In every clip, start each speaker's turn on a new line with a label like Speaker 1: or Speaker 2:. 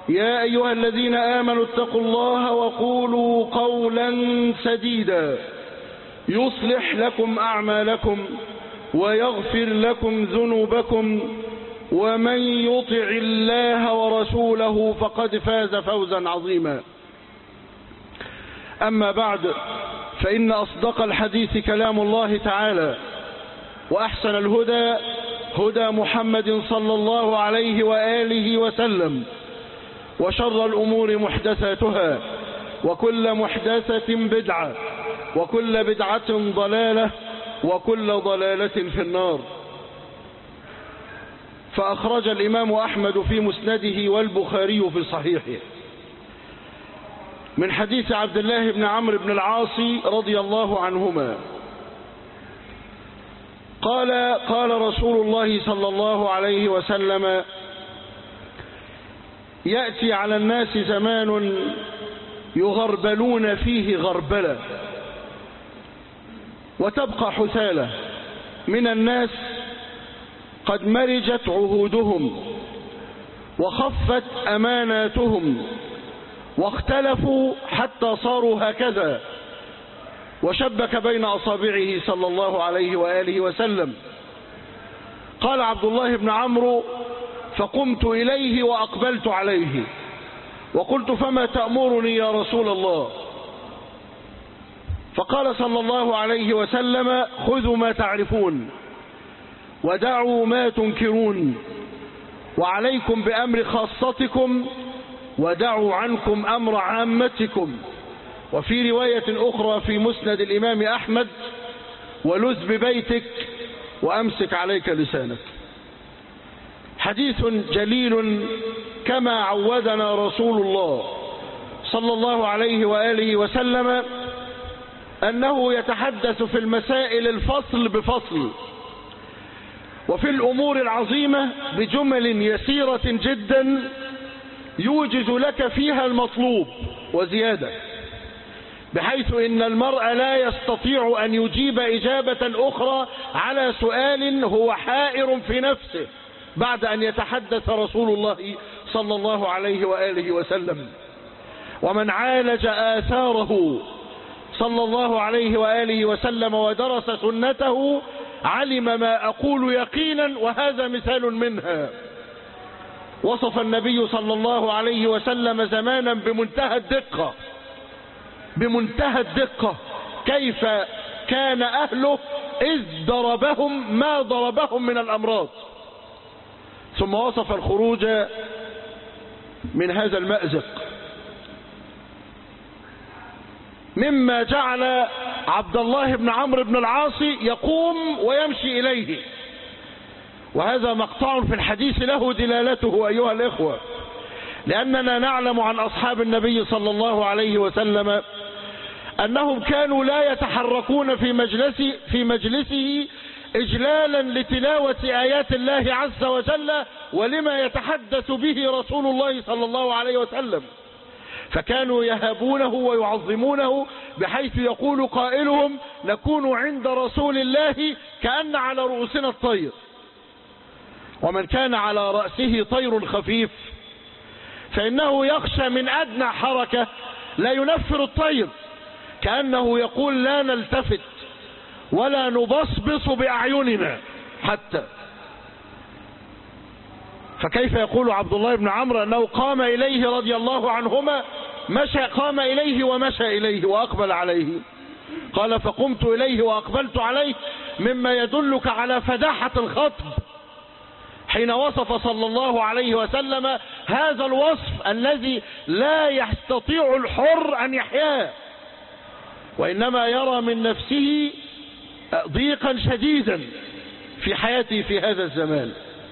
Speaker 1: يا أيها الذين آمنوا اتقوا الله وقولوا قولا سديدا يصلح لكم أعمالكم ويغفر لكم ذنوبكم ومن يطع الله ورسوله فقد فاز فوزا عظيما. أما بعد، فإن أصدق الحديث كلام الله تعالى، وأحسن الهدى هدى محمد صلى الله عليه وآله وسلم، وشر الأمور محدثاتها، وكل محدثة بدعة، وكل بدعة ضلالة، وكل ضلالة في النار. فأخرج الإمام أحمد في مسنده والبخاري في صحيحه من حديث عبد الله بن عمرو بن العاص رضي الله عنهما قال رسول الله صلى الله عليه وسلم: يأتي على الناس زمان يغربلون فيه غربلة، وتبقى حثالة من الناس قد مرجت عهودهم وخفت أماناتهم واختلفوا حتى صاروا هكذا. وشبك بين أصابعه صلى الله عليه وآله وسلم. قال عبد الله بن عمرو: فقمت إليه وأقبلت عليه وقلت: فما تأمرني يا رسول الله؟ فقال صلى الله عليه وسلم: خذوا ما تعرفون ودعوا ما تنكرون، وعليكم بأمر خاصتكم ودعوا عنكم أمر عامتكم. وفي رواية أخرى في مسند الإمام أحمد: ولذ ببيتك وأمسك عليك لسانك. حديث جليل كما عودنا رسول الله صلى الله عليه وآله وسلم أنه يتحدث في المسائل الفصل بفصل، وفي الأمور العظيمة بجمل يسيرة جدا يوجز لك فيها المطلوب وزيادة، بحيث إن المرء لا يستطيع أن يجيب إجابة أخرى على سؤال هو حائر في نفسه بعد أن يتحدث رسول الله صلى الله عليه وآله وسلم. ومن عالج آثاره صلى الله عليه وآله وسلم ودرس سنته علم ما أقول يقينا، وهذا مثال منها. وصف النبي صلى الله عليه وسلم زمانا بمنتهى الدقة كيف كان أهله إذ ضربهم ما ضربهم من الأمراض، ثم وصف الخروج من هذا المأزق مما جعل عبد الله بن عمرو بن العاص يقوم ويمشي إليه. وهذا مقطع في الحديث له دلالته أيها الإخوة، لأننا نعلم عن أصحاب النبي صلى الله عليه وسلم أنهم كانوا لا يتحركون في مجلسه إجلالا لتلاوة آيات الله عز وجل ولما يتحدث به رسول الله صلى الله عليه وسلم، فكانوا يهابونه ويعظمونه، بحيث يقول قائلهم: نكون عند رسول الله كأن على رؤوسنا الطير. ومن كان على رأسه طير خفيف فإنه يخشى من أدنى حركة لا ينفر الطير، كأنه يقول: لا نلتفت ولا نبصبص بأعيننا حتى. فكيف يقول عبد الله بن عمرو أنه قام إليه رضي الله عنهما، قام إليه ومشى إليه وأقبل عليه؟ قال: فقمت إليه وأقبلت عليه، مما يدلك على فداحة الخطب حين وصف صلى الله عليه وسلم هذا الوصف الذي لا يستطيع الحر أن يحياه، وإنما يرى من نفسه ضيقا شديدا في حياته في هذا الزمان.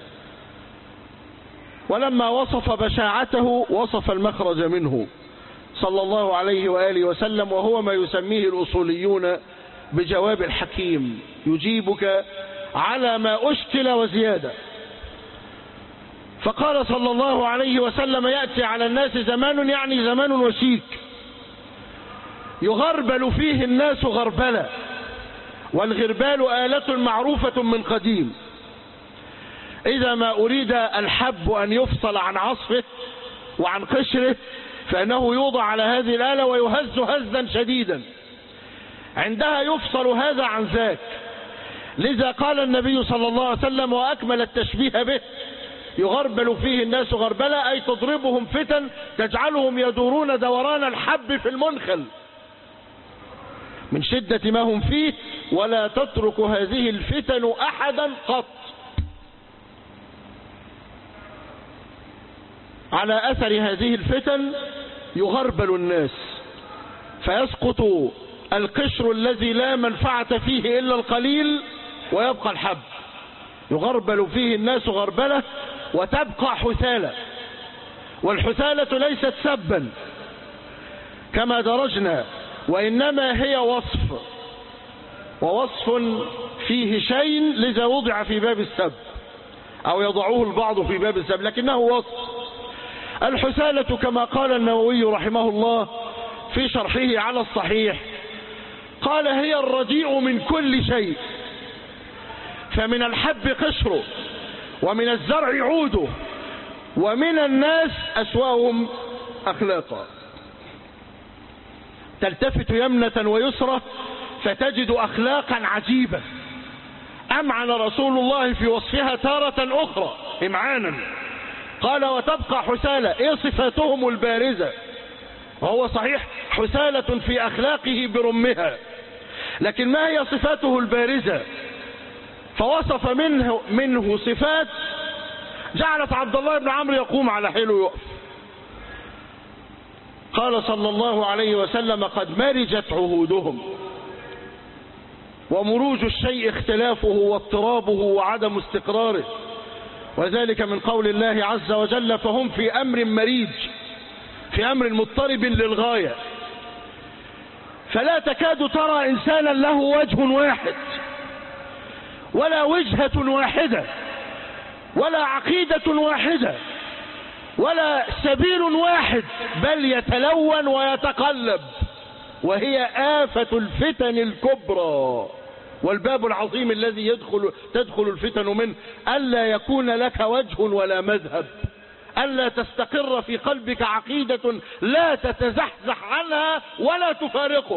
Speaker 1: ولما وصف بشاعته وصف المخرج منه صلى الله عليه وآله وسلم، وهو ما يسميه الأصوليون بجواب الحكيم، يجيبك على ما أشكل وزيادة. فقال صلى الله عليه وسلم: يأتي على الناس زمان، يعني زمان وشيك، يغربل فيه الناس غربلة، والغربال آلة معروفة من قديم. إذا ما أريد الحب أن يفصل عن عصفه وعن قشره فإنه يوضع على هذه الآلة ويهز هزا شديدا، عندها يفصل هذا عن ذاك. لذا قال النبي صلى الله عليه وسلم وأكمل التشبيه به: يغربل فيه الناس غربلة، أي تضربهم فتن تجعلهم يدورون دوران الحب في المنخل من شدة ما هم فيه، ولا تترك هذه الفتن أحدا قط. على أثر هذه الفتن يغربل الناس، فيسقط القشر الذي لا منفعة فيه إلا القليل ويبقى الحب. يغربل فيه الناس غربلة وتبقى حثالة، والحثالة ليست سبا كما درجنا، وإنما هي وصف، ووصف فيه شيء لذا وضع في باب السب، أو يضعوه البعض في باب السب، لكنه وصف. الحثالة كما قال النووي رحمه الله في شرحه على الصحيح، قال: هي الرديء من كل شيء، فمن الحب قشره، ومن الزرع عوده، ومن الناس أسواهم أخلاقا. تلتفت يمنة ويسرى فتجد أخلاقا عجيبة أمعن رسول الله في وصفها تارة أخرى إمعانا. قال: وتبقى حثالة. إيه صفاتهم البارزة؟ وهو صحيح حثالة في أخلاقه برمها، لكن ما هي صفاته البارزة؟ فوصف منه صفات جعلت عبد الله بن عمرو يقوم على حيله يقف. قال صلى الله عليه وسلم: قد مرجت عهودهم. ومروج الشيء اختلافه واضطرابه وعدم استقراره، وذلك من قول الله عز وجل: فهم في أمر مريج، في أمر مضطرب للغاية. فلا تكاد ترى إنسانا له وجه واحد، ولا وجهة واحدة، ولا عقيدة واحدة، ولا سبيل واحد، بل يتلون ويتقلب، وهي آفة الفتن الكبرى. والباب العظيم الذي تدخل الفتن منه: ألا يكون لك وجه ولا مذهب، ألا تستقر في قلبك عقيدة لا تتزحزح عنها ولا تفارقك.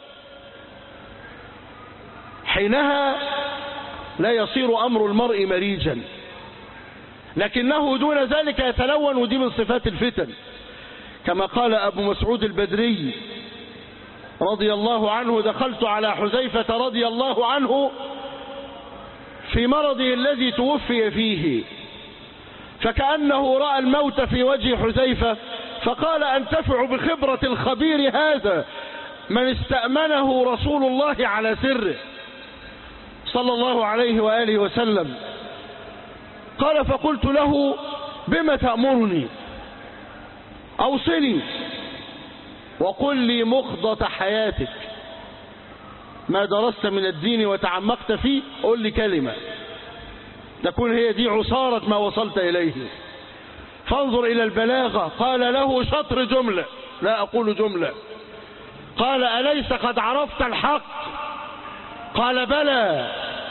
Speaker 1: حينها لا يصير أمر المرء مريجا، لكنه دون ذلك يتلون، ودي من صفات الفتن. كما قال أبو مسعود البدري رضي الله عنه: دخلت على حذيفة رضي الله عنه في مرضه الذي توفي فيه، فكأنه رأى الموت في وجه حذيفة، فقال: أنتفع بخبرة الخبير هذا من استأمنه رسول الله على سره صلى الله عليه وآله وسلم. قال: فقلت له: بما تأمرني؟ أوصني وقل لي مخضة حياتك، ما درست من الدين وتعمقت فيه، قل لي كلمة تكون هي دي عصارة ما وصلت إليه. فانظر إلى البلاغة. قال له: شطر جملة، لا أقول جملة. قال: أليس قد عرفت الحق؟ قال: بلى.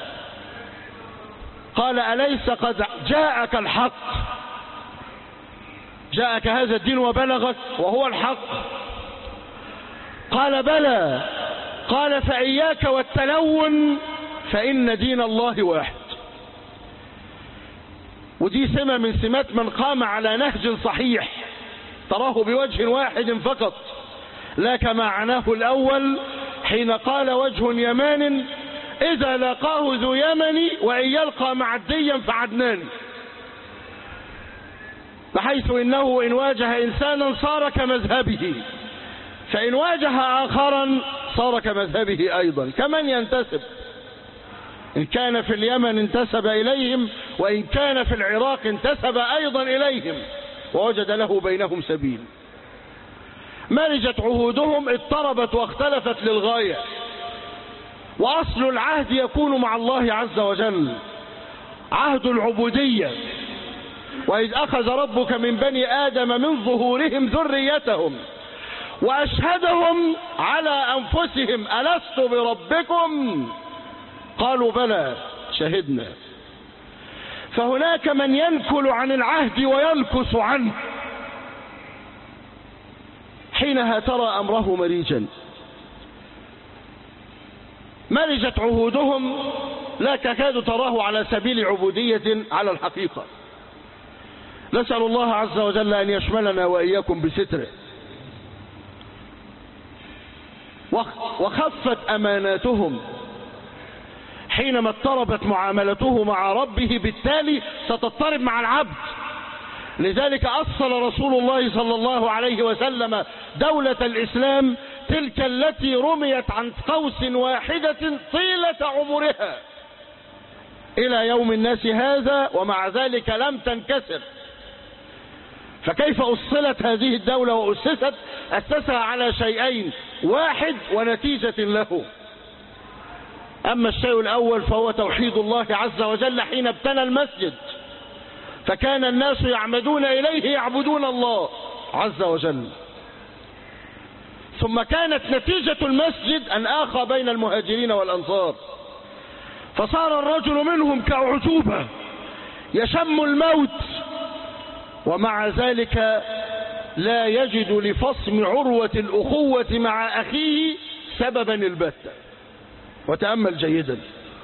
Speaker 1: قال: أليس قد جاءك الحق؟ جاءك هذا الدين وبلغك وهو الحق؟ قال: بلى. قال: فإياك والتلون، فإن دين الله واحد. ودي سمة من سمات من قام على نهج صحيح تراه بوجه واحد فقط، لا كما عناه الأول حين قال: وجه يمان إذا لاقاه ذو يمن، وإن يلقى معديا فعدنان، بحيث إنه إن واجه إنسانا صار كمذهبه، فإن واجه آخرا صار كمذهبه أيضا. كمن ينتسب، إن كان في اليمن انتسب إليهم، وإن كان في العراق انتسب أيضا إليهم، ووجد له بينهم سبيل. مرجت عهودهم، اضطربت واختلفت للغاية. وأصل العهد يكون مع الله عز وجل عهد العبودية: وإذ أخذ ربك من بني آدم من ظهورهم ذريتهم وأشهدهم على أنفسهم ألست بربكم؟ قالوا: بلى شهدنا. فهناك من ينكل عن العهد وينكس عنه، حينها ترى أمره مريجا. مرجت عهودهم لا تكاد تراه على سبيل عبودية على الحقيقة. نسأل الله عز وجل أن يشملنا وإياكم بستره. وخفت أماناتهم حينما اضطربت معاملته مع ربه، بالتالي ستضطرب مع العبد. لذلك أصل رسول الله صلى الله عليه وسلم دولة الإسلام تلك التي رميت عن قوس واحدة طيلة عمرها إلى يوم الناس هذا، ومع ذلك لم تنكسر. فكيف أصلت هذه الدولة وأسست؟ أسسها على شيئين، واحد ونتيجة له. أما الشيء الأول فهو توحيد الله عز وجل حين ابتنى المسجد، فكان الناس يعمدون إليه يعبدون الله عز وجل. ثم كانت نتيجة المسجد أن آخى بين المهاجرين والأنصار، فصار الرجل منهم كأعجوبة يشم الموت، ومع ذلك لا يجد لفصم عروة الأخوة مع أخيه سببا البتة. وتأمل جيدا،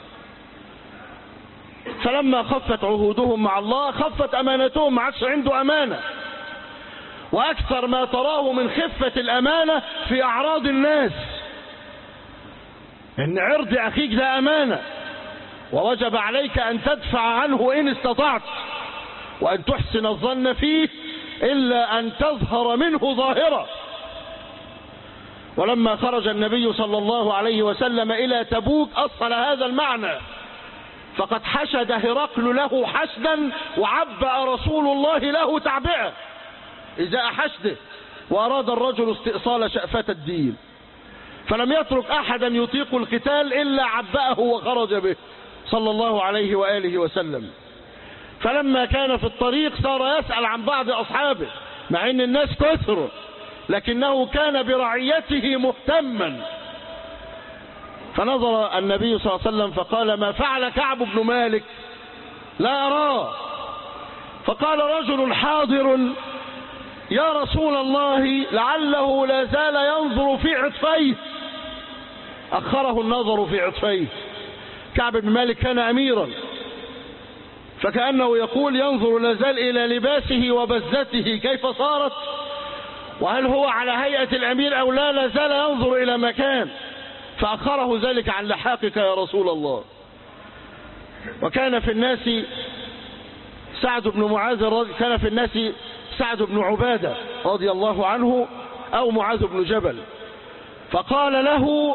Speaker 1: فلما خفت عهودهم مع الله خفت أمانتهم، ما عادش عنده أمانة. وأكثر ما تراه من خفة الأمانة في أعراض الناس، إن عرض أخيك ده أمانة، ووجب عليك أن تدفع عنه إن استطعت، وأن تحسن الظن فيه إلا أن تظهر منه ظاهرة. ولما خرج النبي صلى الله عليه وسلم إلى تبوك أصل هذا المعنى، فقد حشد هرقل له حشدا وعبأ رسول الله له تعبئة إزاء حشده، وأراد الرجل استئصال شأفة الدين، فلم يترك أحدا يطيق القتال إلا عبأه وخرج به صلى الله عليه وآله وسلم. فلما كان في الطريق صار يسأل عن بعض أصحابه، مع أن الناس كثر، لكنه كان برعيته مهتما. فنظر النبي صلى الله عليه وسلم فقال: ما فعل كعب بن مالك؟ لا أراه. فقال رجل حاضر: يا رسول الله لعله لا زال ينظر في عطفيه. أخره النظر في عطفيه. كعب بن مالك كان أميرا، فكأنه يقول ينظر لا زال إلى لباسه وبزته كيف صارت، وهل هو على هيئة الأمير أو لا، لا زال ينظر إلى مكان، فأخره ذلك عن لحاقك يا رسول الله. وكان في الناس سعد بن معاذ، كان في الناس سعد بن عبادة رضي الله عنه أو معاذ بن جبل، فقال له: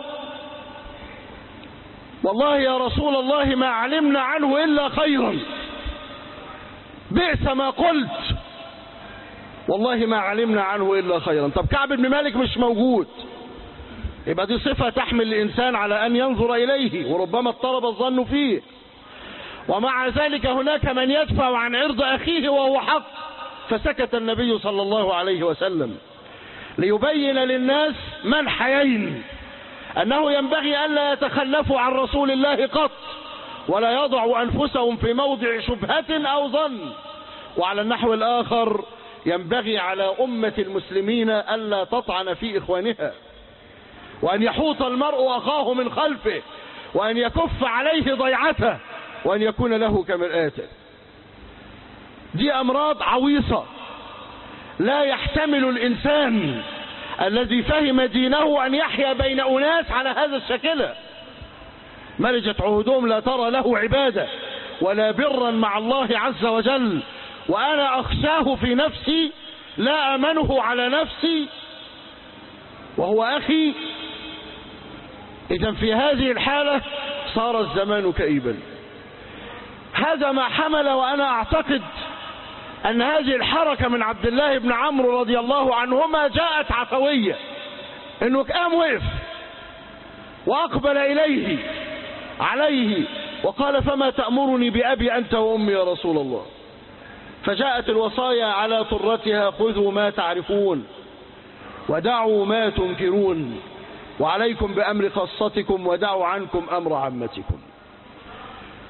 Speaker 1: والله يا رسول الله ما علمنا عنه إلا خيرا، بئس ما قلت، والله ما علمنا عنه إلا خيرا. طب كعب بن مالك مش موجود، يبقى دي صفة تحمل الإنسان على أن ينظر إليه، وربما اضطرب الظن فيه. ومع ذلك هناك من يدفع عن عرض أخيه وهو حق، فسكت النبي صلى الله عليه وسلم ليبين للناس منحيين: أنه ينبغي ألا يتخلفوا عن رسول الله قط، ولا يضعوا أنفسهم في موضع شبهة أو ظن. وعلى النحو الآخر ينبغي على أمة المسلمين ألا تطعن في إخوانها، وأن يحوط المرء أخاه من خلفه، وأن يكف عليه ضيعته، وأن يكون له كمرآته. دي أمراض عويصة لا يحتمل الإنسان الذي فهم دينه أن يحيا بين أناس على هذا الشكل. مرجت عهودهم لا ترى له عبادة ولا برا مع الله عز وجل، وأنا أخشاه في نفسي لا أمنه على نفسي وهو أخي. إذن في هذه الحالة صار الزمان كئيبا. هذا ما حمل، وأنا أعتقد أن هذه الحركة من عبد الله بن عمرو رضي الله عنهما جاءت عفوية، إنه قام وقف وأقبل إليه عليه وقال: فما تأمرني بأبي أنت وأمي يا رسول الله؟ فجاءت الوصايا على طرتها: خذوا ما تعرفون ودعوا ما تنكرون، وعليكم بأمر خاصتكم ودعوا عنكم أمر عامتكم.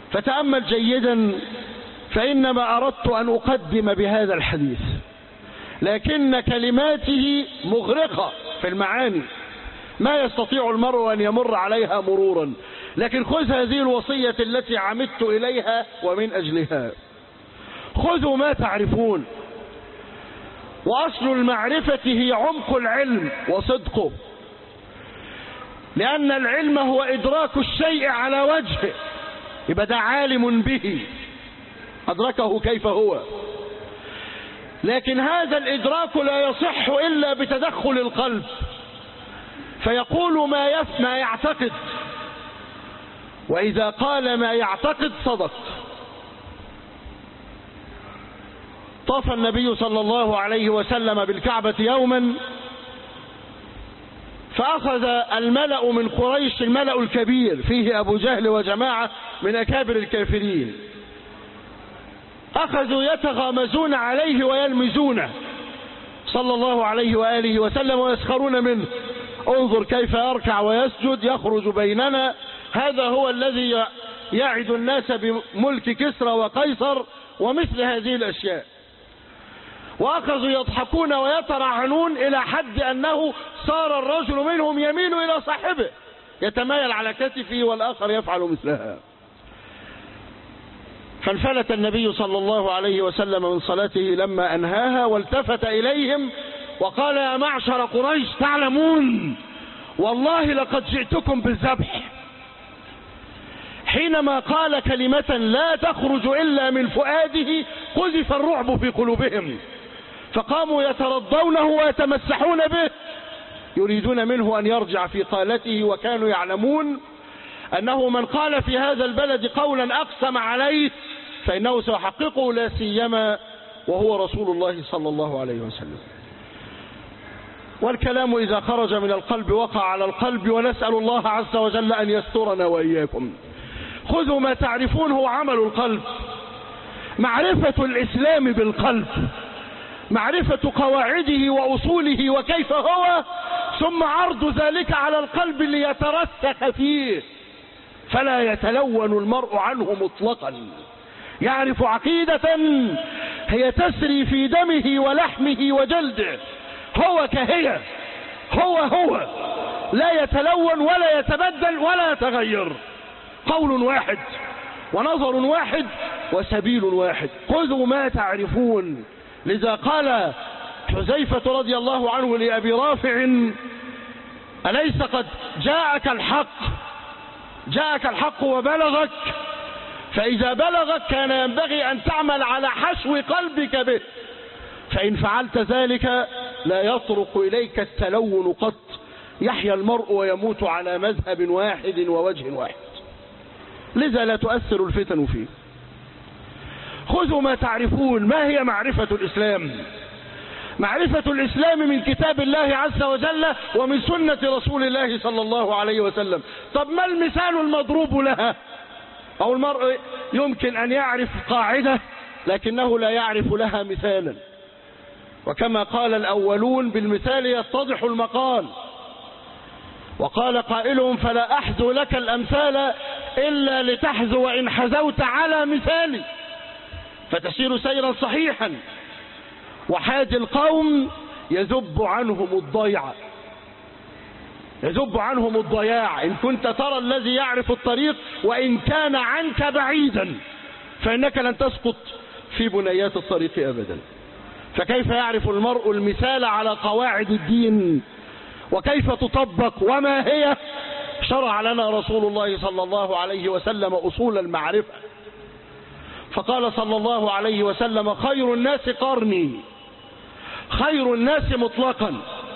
Speaker 1: فتأمل جيدا، فإنما أردت أن أقدم بهذا الحديث لكن كلماته مغرقة في المعاني ما يستطيع المرء أن يمر عليها مرورا. لكن خذ هذه الوصية التي عمدت إليها ومن أجلها. خذوا ما تعرفون. وأصل المعرفة هي عمق العلم وصدقه، لأن العلم هو إدراك الشيء على وجهه، يبقى ده عالم به، أدركه كيف هو. لكن هذا الإدراك لا يصح إلا بتدخل القلب، فيقول ما يعتقد، وإذا قال ما يعتقد صدق. طاف النبي صلى الله عليه وسلم بالكعبة يوما، فأخذ الملأ من قريش، الملأ الكبير فيه أبو جهل وجماعة من أكابر الكافرين، أخذوا يتغامزون عليه ويلمزونه صلى الله عليه وآله وسلم ويسخرون منه. انظر كيف يركع ويسجد، يخرج بيننا، هذا هو الذي يعد الناس بملك كسرى وقيصر ومثل هذه الأشياء. وأخذوا يضحكون ويترعنون إلى حد أنه صار الرجل منهم يميل إلى صاحبه، يتمايل على كتفه والآخر يفعل مثلها. فانفلت النبي صلى الله عليه وسلم من صلاته لما أنهاها، والتفت إليهم وقال: يا معشر قريش، تعلمون والله لقد جئتكم بالذبح. حينما قال كلمة لا تخرج إلا من فؤاده قذف الرعب في قلوبهم، فقاموا يترضونه ويتمسحون به، يريدون منه أن يرجع في قالته، وكانوا يعلمون أنه من قال في هذا البلد قولا أقسم عليه فإنه سيحققه، لا سيما وهو رسول الله صلى الله عليه وسلم. والكلام إذا خرج من القلب وقع على القلب، ونسأل الله عز وجل أن يسترنا وإياكم. خذوا ما تعرفون هو عمل القلب، معرفة الإسلام بالقلب، معرفة قواعده وأصوله وكيف هو، ثم عرض ذلك على القلب ليترسخ فيه فلا يتلون المرء عنه مطلقا. يعرف عقيدة هي تسري في دمه ولحمه وجلده، هو كهي، هو لا يتلون ولا يتبدل ولا يتغير، قول واحد ونظر واحد وسبيل واحد. خذوا ما تعرفون. لذا قال حذيفة رضي الله عنه لأبي رافع: أليس قد جاءك الحق وبلغك؟ فإذا بلغك كان ينبغي أن تعمل على حشو قلبك به، فإن فعلت ذلك لا يطرق إليك التلون قط، يحيا المرء ويموت على مذهب واحد ووجه واحد، لذا لا تؤثر الفتن فيه. خذوا ما تعرفون. ما هي معرفة الإسلام؟ معرفة الإسلام من كتاب الله عز وجل ومن سنة رسول الله صلى الله عليه وسلم. طب ما المثال المضروب لها؟ أو المرء يمكن أن يعرف قاعدة لكنه لا يعرف لها مثالا، وكما قال الأولون: بالمثال يتضح المقال. وقال قائلهم: فلا أحذو لك الأمثال إلا لتحذو وإن حذوت على مثالي، فتسير سيرا صحيحا. وحاج القوم يذب عنهم الضياع، إن كنت ترى الذي يعرف الطريق وإن كان عنك بعيدا، فإنك لن تسقط في بنيات الطريق أبدا. فكيف يعرف المرء المثال على قواعد الدين وكيف تطبق وما هي؟ شرع لنا رسول الله صلى الله عليه وسلم أصول المعرفة، فقال صلى الله عليه وسلم: خير الناس قرني، خير الناس مطلقا،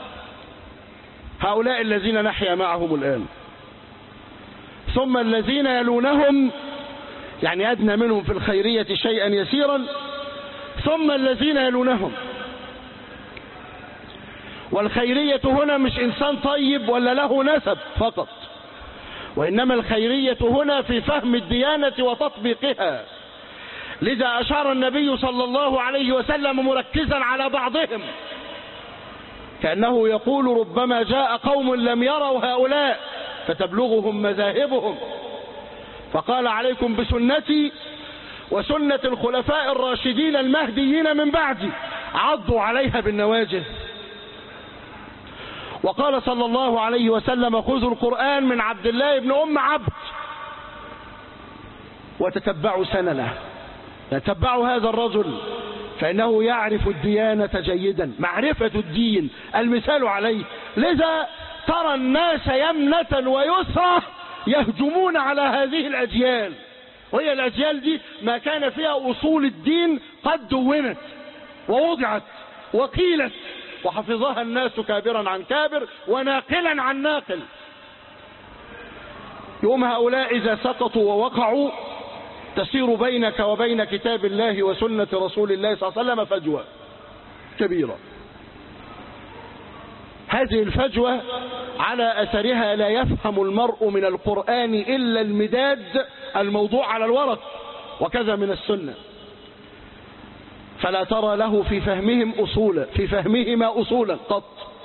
Speaker 1: هؤلاء الذين نحيا معهم الآن، ثم الذين يلونهم، يعني أدنى منهم في الخيرية شيئا يسيرا، ثم الذين يلونهم. والخيرية هنا مش إنسان طيب ولا له نسب فقط، وإنما الخيرية هنا في فهم الديانة وتطبيقها. لذا أشار النبي صلى الله عليه وسلم مركزا على بعضهم، كأنه يقول: ربما جاء قوم لم يروا هؤلاء فتبلغهم مذاهبهم، فقال: عليكم بسنتي وسنة الخلفاء الراشدين المهديين من بعدي، عضوا عليها بالنواجذ. وقال صلى الله عليه وسلم: خذوا القرآن من عبد الله بن أم عبد وتتبعوا سننه. تتبعوا هذا الرجل فإنه يعرف الديانة جيدا، معرفة الدين المثال عليه. لذا ترى الناس يمنة ويسرى يهجمون على هذه الأجيال، وهي الأجيال دي ما كان فيها أصول الدين قد دونت ووضعت وقيلت وحفظها الناس كابرا عن كابر وناقلا عن ناقل. يوم هؤلاء إذا سقطوا ووقعوا تسير بينك وبين كتاب الله وسنة رسول الله صلى الله عليه وسلم فجوة كبيرة. هذه الفجوة على أثرها لا يفهم المرء من القرآن إلا المداد الموضوع على الورق، وكذا من السنة، فلا ترى له في فهمهما أصولا قط.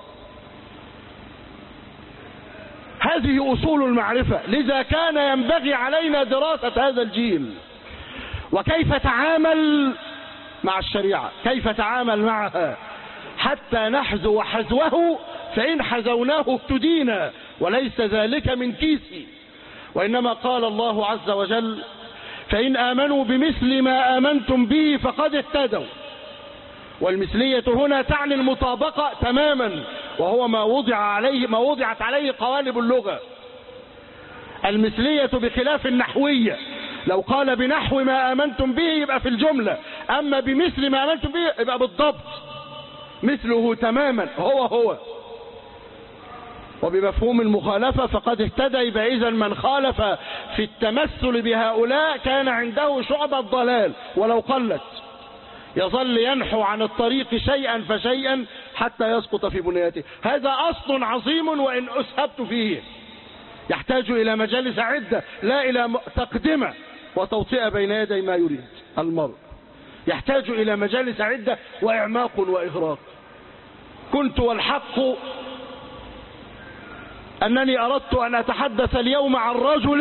Speaker 1: هذه أصول المعرفة. لذا كان ينبغي علينا دراسة هذا الجيل، وكيف تعامل مع الشريعة، كيف تعامل معها حتى نحذو حذوه، فإن حذوناه اهتدينا، وليس ذلك من كيسي. وإنما قال الله عز وجل: فإن آمنوا بمثل ما آمنتم به فقد اهتدوا. والمثلية هنا تعني المطابقة تماما، وهو ما وضعت عليه قوالب اللغة. المثلية بخلاف النحوية، لو قال بنحو ما آمنتم به يبقى في الجملة، أما بمثل ما آمنتم به يبقى بالضبط، مثله تماما هو. وبمفهوم المخالفة فقد اهتدى، يبقى إذا من خالف في التمثل بهؤلاء كان عنده شعبة ضلال ولو قلت، يظل ينحو عن الطريق شيئا فشيئا حتى يسقط في بنيته. هذا أصل عظيم وإن أسهبت فيه، يحتاج إلى مجالس عدة، لا إلى تقدمة وتوطئة بين يدي ما يريد المرء، يحتاج إلى مجالس عدة وإعماق وإغراق. كنت والحق أنني أردت أن أتحدث اليوم عن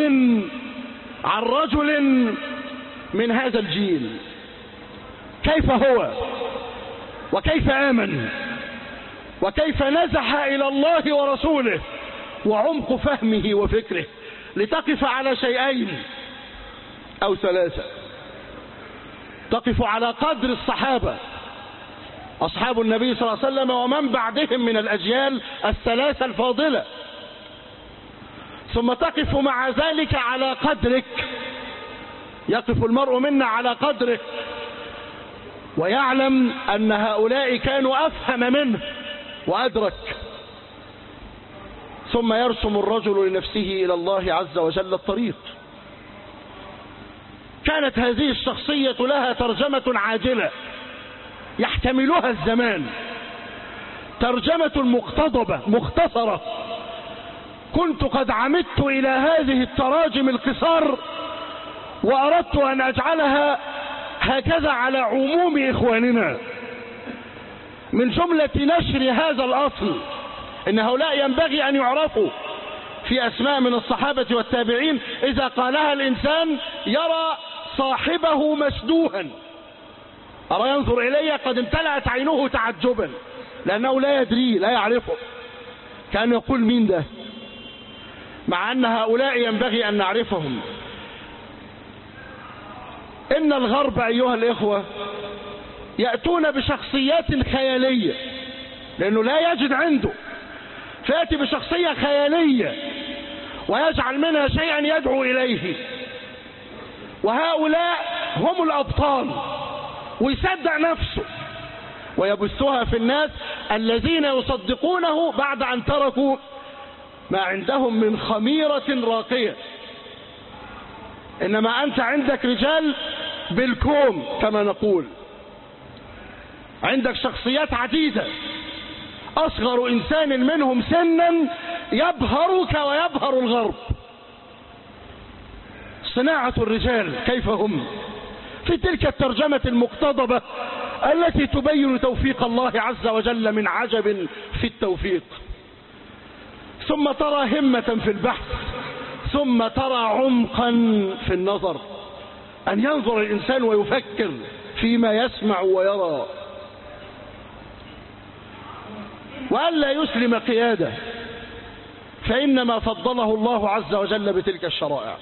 Speaker 1: رجل من هذا الجيل، كيف هو وكيف آمن وكيف نزح إلى الله ورسوله، وعمق فهمه وفكره، لتقف على شيئين أو ثلاثة. تقف على قدر الصحابة أصحاب النبي صلى الله عليه وسلم ومن بعدهم من الأجيال الثلاثة الفاضلة، ثم تقف مع ذلك على قدرك، يقف المرء منا على قدره ويعلم أن هؤلاء كانوا أفهم منه وأدرك، ثم يرسم الرجل لنفسه إلى الله عز وجل الطريق. كانت هذه الشخصية لها ترجمة عاجلة يحتملها الزمان، ترجمة مقتضبة مختصرة. كنت قد عمدت إلى هذه التراجم القصار وأردت أن أجعلها هكذا على عموم إخواننا، من جملة نشر هذا الأصل، إن هؤلاء ينبغي أن يعرفوا في أسماء من الصحابة والتابعين إذا قالها الإنسان يرى صاحبه مشدوها، أرى ينظر إلي قد امتلأت عينه تعجبا، لأنه لا يدري لا يعرفه، كان يقول مين ده، مع أن هؤلاء ينبغي أن نعرفهم. إن الغرب أيها الإخوة يأتون بشخصيات خيالية، لأنه لا يجد عنده، فيأتي بشخصية خيالية ويجعل منها شيئا يدعو إليه، وهؤلاء هم الأبطال، ويصدق نفسه ويبثها في الناس الذين يصدقونه بعد أن تركوا ما عندهم من خميرة راقية. إنما أنت عندك رجال بالكوم كما نقول، عندك شخصيات عديدة، أصغر إنسان منهم سنا يبهرك ويبهر الغرب. صناعة الرجال كيف هم في تلك الترجمة المقتضبة التي تبين توفيق الله عز وجل من عجب في التوفيق. ثم ترى همة في البحث، ثم ترى عمقا في النظر، أن ينظر الإنسان ويفكر فيما يسمع ويرى. وألا يسلم قيادة، فإنما فضله الله عز وجل بتلك الشرائع.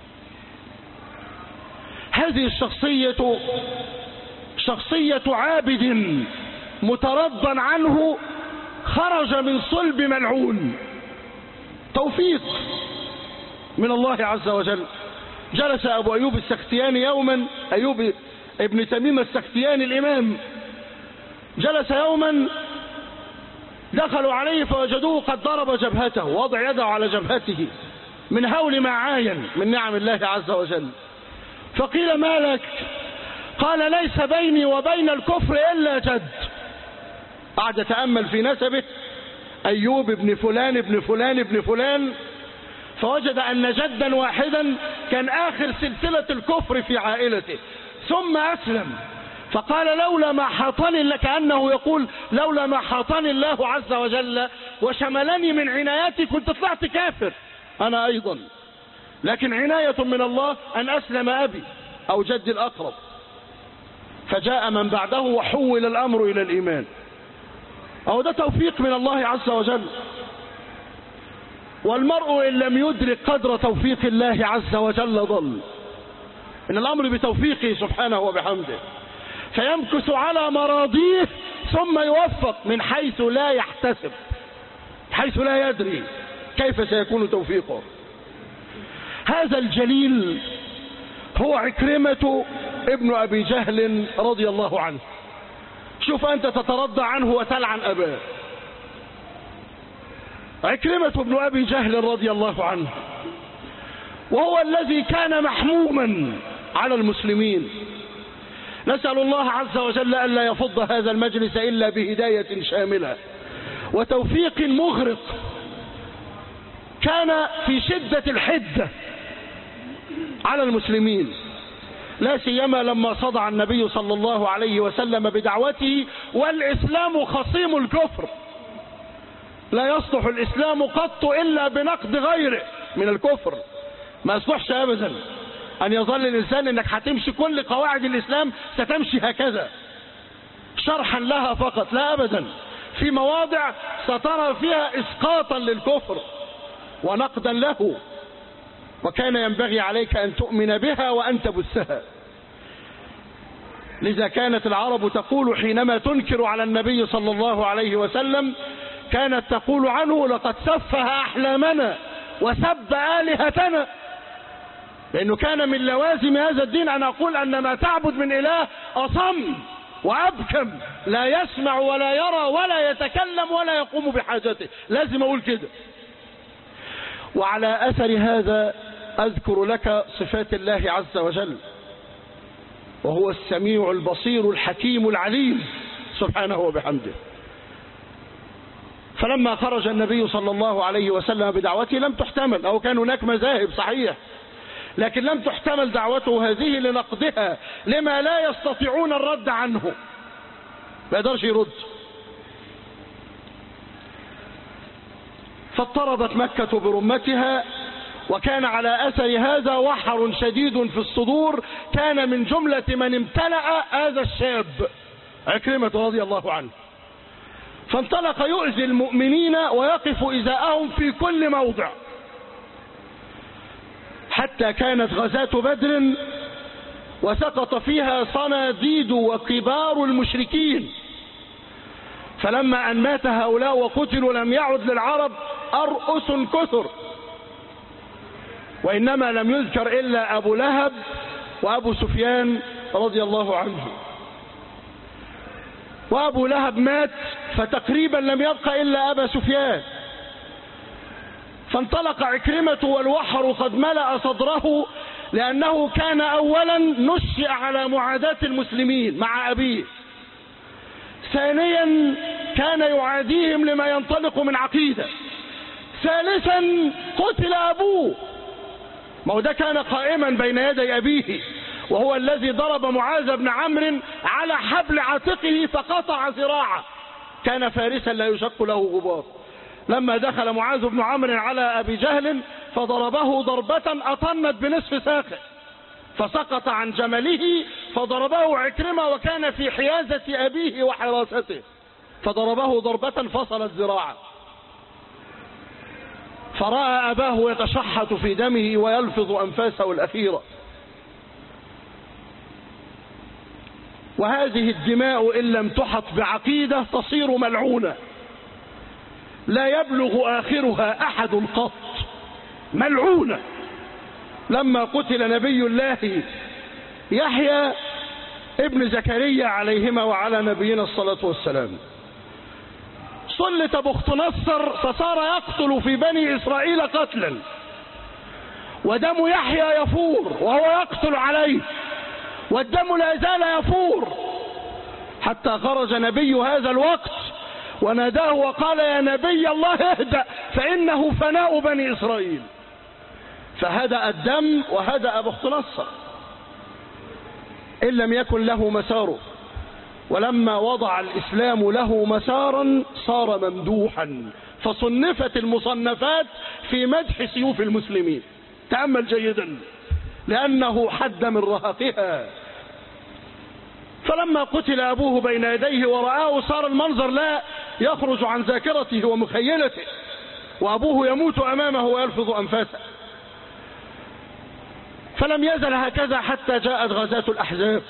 Speaker 1: هذه الشخصية شخصية عابد مترضا عنه خرج من صلب ملعون، توفيق من الله عز وجل. جلس أبو أيوب السختياني يوما، أيوب ابن تميم السختياني الإمام، جلس يوما دخلوا عليه فوجدوه قد ضرب جبهته، وضع يده على جبهته من هول ما عاين من نعم الله عز وجل. فقيل ما لك؟ قال ليس بيني وبين الكفر إلا جد. قعد يتأمل في نسبه، أيوب ابن فلان ابن فلان ابن فلان، فوجد أن جدا واحدا كان آخر سلسلة الكفر في عائلته، ثم أسلم. فقال لولا ما حاطني، كأنه يقول لولا ما حاطني الله عز وجل وشملني من عنايتي كنت طلعت كافر أنا أيضا، لكن عناية من الله أن أسلم أبي أو جدي الأقرب. فجاء من بعده وحول الأمر إلى الإيمان. أو ده توفيق من الله عز وجل. والمرء إن لم يدرك قدر توفيق الله عز وجل ضل. إن الأمر بتوفيقه سبحانه وبحمده، فيمكث على مراضيه ثم يوفق من حيث لا يحتسب، حيث لا يدري كيف سيكون توفيقه. هذا الجليل هو عكرمة ابن أبي جهل رضي الله عنه. شوف أنت تترضى عنه وتلعن أباه. عكرمة ابن أبي جهل رضي الله عنه، وهو الذي كان محموما على المسلمين. نسأل الله عز وجل ألا يفض هذا المجلس إلا بهداية شاملة وتوفيق مغرق. كان في شدة الحدة على المسلمين، لا سيما لما صدع النبي صلى الله عليه وسلم بدعوته والإسلام خصيم الكفر. لا يصلح الإسلام قط إلا بنقد غيره من الكفر. ما يصلحش أبدا أن يظل الإنسان أنك هتمشي كل قواعد الإسلام ستمشي هكذا شرحا لها فقط، لا أبدا. في مواضع سترى فيها إسقاطا للكفر ونقدا له، وكان ينبغي عليك أن تؤمن بها وأن تبثها. لذا كانت العرب تقول حينما تنكر على النبي صلى الله عليه وسلم، كانت تقول عنه لقد سفه أحلامنا وسب آلهتنا. لأنه كان من لوازم هذا الدين أن أقول أن ما تعبد من إله أصم وأبكم، لا يسمع ولا يرى ولا يتكلم ولا يقوم بحاجته، لازم أقول كده. وعلى أثر هذا أذكر لك صفات الله عز وجل، وهو السميع البصير الحكيم العليم سبحانه وبحمده. فلما خرج النبي صلى الله عليه وسلم بدعوته لم تحتمل، أو كان هناك مذاهب صحيح، لكن لم تحتمل دعوته هذه لنقدها لما لا يستطيعون الرد عنه، ما يقدرش يرد. فاضطربت مكة برمتها، وكان على أثر هذا وحر شديد في الصدور. كان من جملة من امتلأ هذا الشاب عكرمة رضي الله عنه، فانطلق يؤذي المؤمنين ويقف إزاءهم في كل موضع، حتى كانت غزاة بدر وسقط فيها صناديد وكبار المشركين. فلما أن مات هؤلاء وقتلوا لم يعد للعرب أرؤس كثر، وإنما لم يذكر إلا أبو لهب وأبو سفيان رضي الله عنه. وأبو لهب مات فتقريبا لم يبقى إلا أبا سفيان. فانطلق عكرمة والوحر قد ملأ صدره، لأنه كان أولا نشئ على معاداة المسلمين مع أبيه، ثانيا كان يعاديهم لما ينطلق من عقيدة، ثالثا قتل أبوه. ما هو ده كان قائما بين يدي أبيه، وهو الذي ضرب معاذ بن عمرو على حبل عاتقه فقطع ذراعه، كان فارسا لا يشق له غبار. لما دخل معاذ بن عمرو على أبي جهل فضربه ضربة أطنت بنصف ساقه، فسقط عن جمله، فضربه عكرمة وكان في حيازة أبيه وحراسته. فضربه ضربة فصلت ذراعه، فرأى أباه يتشحط في دمه ويلفظ أنفاسه الأخيرة. وهذه الدماء إن لم تحط بعقيدة تصير ملعونة، لا يبلغ آخرها أحد قط، ملعونة. لما قتل نبي الله يحيى ابن زكريا عليهما وعلى نبينا الصلاة والسلام، سلط بخت نصر فصار يقتل في بني إسرائيل قتلا، ودم يحيى يفور وهو يقتل عليه، والدم لا زال يفور، حتى خرج نبي هذا الوقت وناداه وقال: يا نبي الله اهدأ فإنه فناء بني إسرائيل. فهدأ الدم وهدأ بخت نصر، إن لم يكن له مساره. ولما وضع الإسلام له مسارا صار ممدوحا، فصنفت المصنفات في مدح سيوف المسلمين. تأمل جيدا، لأنه حد من رهقها. فلما قتل أبوه بين يديه ورآه صار المنظر لا يخرج عن ذاكرته ومخيلته، وأبوه يموت أمامه ويلفظ أنفاسه. فلم يزل هكذا حتى جاءت غزاة الأحزاب،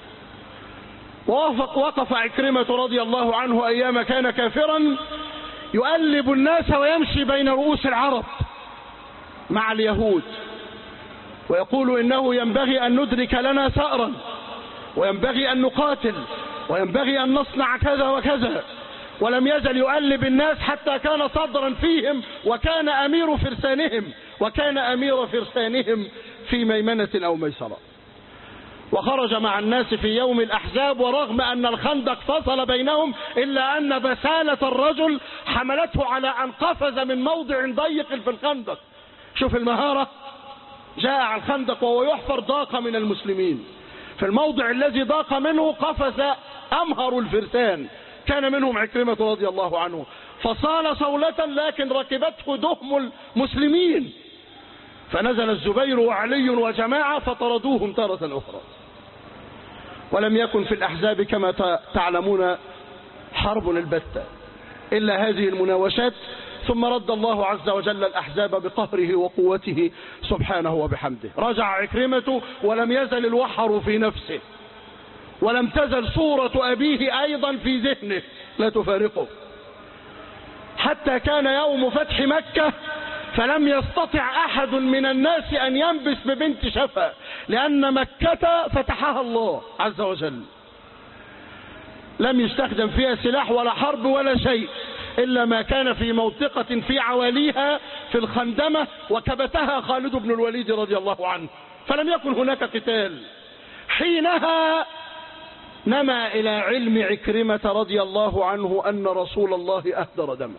Speaker 1: ووقف عكرمة رضي الله عنه أيام كان كافرا يؤلب الناس ويمشي بين رؤوس العرب مع اليهود، ويقول: إنه ينبغي أن ندرك لنا ثأرا، وينبغي أن نقاتل، وينبغي أن نصنع كذا وكذا. ولم يزل يؤلب الناس حتى كان صدرا فيهم، وكان أمير فرسانهم في ميمنة أو ميسرة. وخرج مع الناس في يوم الأحزاب، ورغم أن الخندق فصل بينهم إلا أن بسالة الرجل حملته على أن قفز من موضع ضيق في الخندق. شوف المهارة، جاء على الخندق وهو يحفر ضاق من المسلمين، في الموضع الذي ضاق منه قفز أمهر الفرسان، كان منهم عكرمة رضي الله عنه، فصال صولة لكن ركبته دهم المسلمين، فنزل الزبير وعلي وجماعة فطردوهم تارة أخرى. ولم يكن في الأحزاب كما تعلمون حرب البتة إلا هذه المناوشات، ثم رد الله عز وجل الأحزاب بقهره وقوته سبحانه وبحمده. رجع عكرمة ولم يزل الوحر في نفسه، ولم تزل صورة أبيه أيضا في ذهنه لا تفارقه، حتى كان يوم فتح مكة فلم يستطع أحد من الناس أن ينبس ببنت شفا، لأن مكة فتحها الله عز وجل، لم يستخدم فيها سلاح ولا حرب ولا شيء إلا ما كان في موثقة في عواليها في الخندمة، وكبتها خالد بن الوليد رضي الله عنه، فلم يكن هناك قتال. حينها نما إلى علم عكرمة رضي الله عنه أن رسول الله أهدر دمه.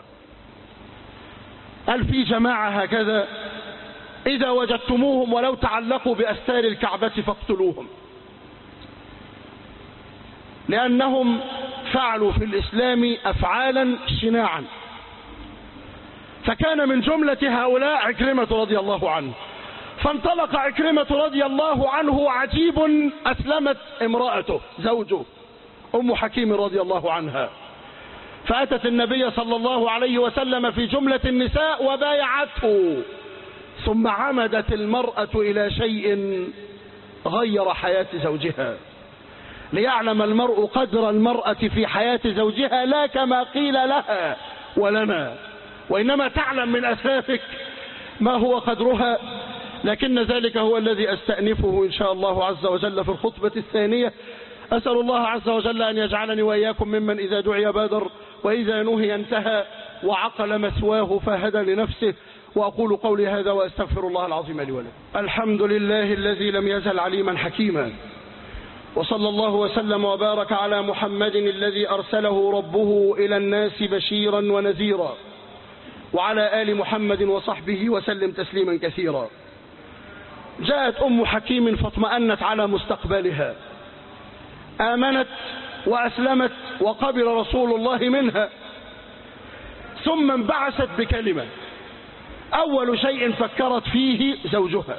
Speaker 1: قال في جماعة هكذا: إذا وجدتموهم ولو تعلقوا بأستار الكعبة فاقتلوهم، لأنهم فعلوا في الإسلام أفعالا شناعا. فكان من جملة هؤلاء عكرمة رضي الله عنه. فانطلق عكرمة رضي الله عنه، عجيب، أسلمت امرأته زوجه أم حكيم رضي الله عنها، فأتت النبي صلى الله عليه وسلم في جملة النساء وبايعته. ثم عمدت المرأة إلى شيء غير حياة زوجها، ليعلم المرء قدر المرأة في حياة زوجها، لا كما قيل لها ولنا، وإنما تعلم من أسلافك ما هو قدرها. لكن ذلك هو الذي أستأنفه إن شاء الله عز وجل في الخطبة الثانية. أسأل الله عز وجل أن يجعلني وإياكم ممن إذا دعي بادر، وإذا نهي انتهى، وعقل مثواه فهدى لنفسه. وأقول قولي هذا وأستغفر الله العظيم لي ولكم. الحمد لله الذي لم يزل عليما حكيما، وصلى الله وسلم وبارك على محمد الذي أرسله ربه إلى الناس بشيرا ونذيرا، وعلى آل محمد وصحبه وسلم تسليما كثيرا. جاءت أم حكيم فاطمأنت على مستقبلها، آمنت وأسلمت وقبل رسول الله منها، ثم انبعثت بكلمة. أول شيء فكرت فيه زوجها،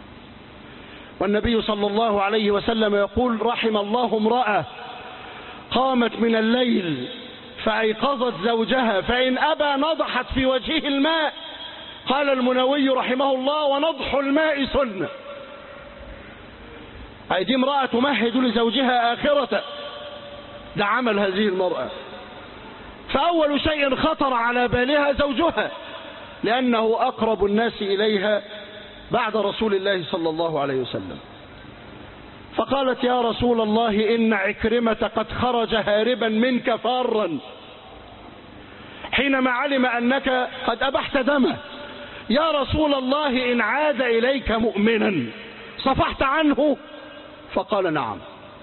Speaker 1: والنبي صلى الله عليه وسلم يقول: رحم الله امرأة قامت من الليل فأيقظت زوجها فإن أبى نضحت في وجهه الماء. قال المنوي رحمه الله: ونضح الماء سنة. أي دي امرأة تمهد لزوجها آخرة، ده عمل هذه المرأة. فأول شيء خطر على بالها زوجها، لأنه أقرب الناس إليها بعد رسول الله صلى الله عليه وسلم. فقالت: يا رسول الله، إن عكرمة قد خرج هاربا منك فارا حينما علم أنك قد أبحت دمه. يا رسول الله، إن عاد إليك مؤمنا صفحت عنه؟ فقال: نعم.